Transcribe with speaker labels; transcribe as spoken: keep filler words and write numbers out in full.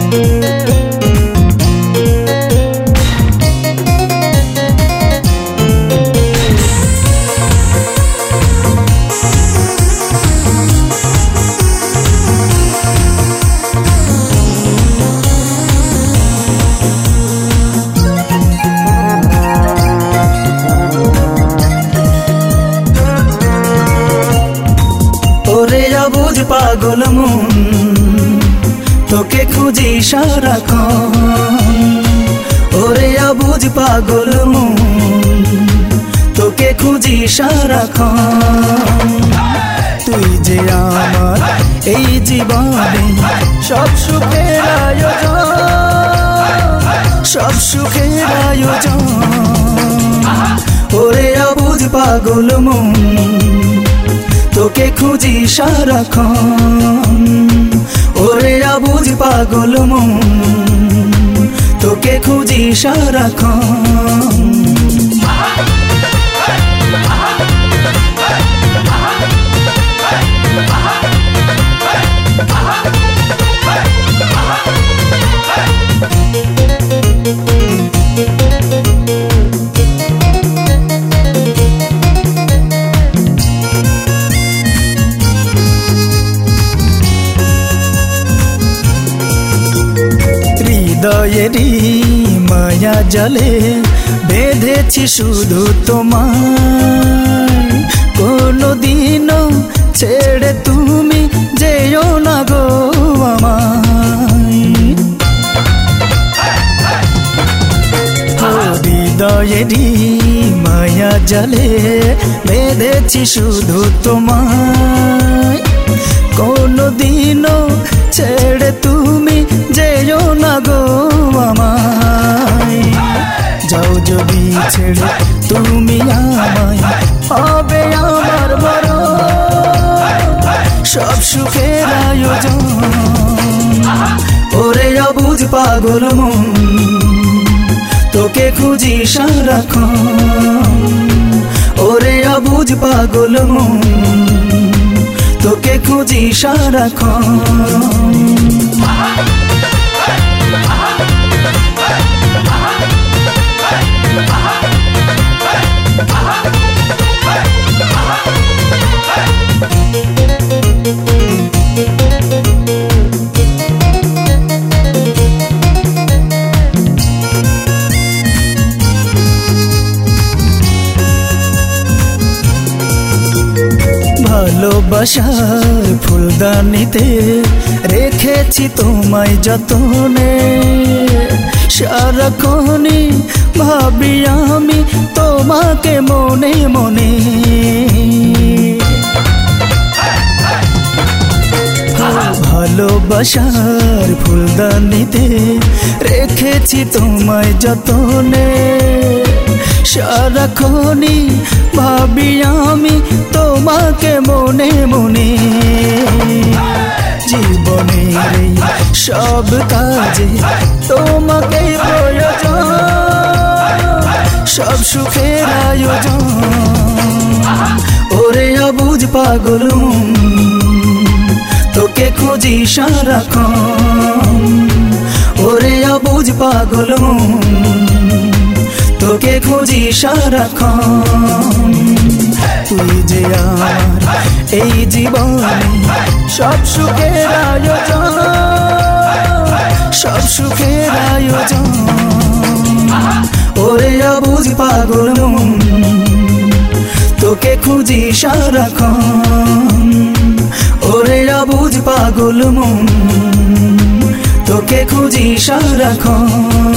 Speaker 1: বুঝ পাগল মন তোকে খুঁজি সারাক্ষণ। ওরে বুঝ পাগল মন তোকে খুঁজি সারাক্ষণ। তুই যে আমার এই জীবনে সব সুখের আয়োজন, সব সুখের আয়োজন। ওরে বুঝ পাগল মন তোকে খুঁজি সারাক্ষণ। ওরে বুঝ পাগল মন তোকে খুঁজি সারাক্ষণ। হৃদয়েরই মায়া জালে বেঁধেছি শুধু তোমায়। কোনদিনও ছেড়ে তুমি যেও না গো আমায়। হৃদয়েরই মায়া জালে বেঁধেছি শুধু তোমায়। কোনদিনও ছেড়ে তুমি যেও না গো আমায়। যাও যদি ছেড়ে তুমি আমায়, হবে আমার বড় সব সুখের আয়োজন। ওরে বুঝ পাগল মন তোকে খুঁজি সারাক্ষণ। ওরে বুঝ পাগল মন তোকে খুঁজি সারাক্ষণ। ভালোবাসার ফুলদানিতে রেখেছি তোমায় যতনে। সারাক্ষণই ভাবি আমি তোমাকে মনে মনে। ভালোবাসার ফুলদানিতে রেখেছি তোমায় যতনে। সারাক্ষণই ভাবি আমি তোমাকে মনে মনে। জীবনের সব কাজে তোমাকে প্রয়োজন, সব সুখের আয়োজন। ওরে বুঝ পাগল মন তোকে খুঁজি সারাক্ষণ। ওরে বুঝ পাগল মন তোকে খুঁজি সারাক্ষণ। তুই যে আমার এই জীবনে সব সুখের আয়োজন, সব সুখের আয়োজন। ওরে বুঝ পাগল মন তোকে খুঁজি সারাক্ষণ। ওরে বুঝ পাগল মন তোকে খুঁজি সারাক্ষণ।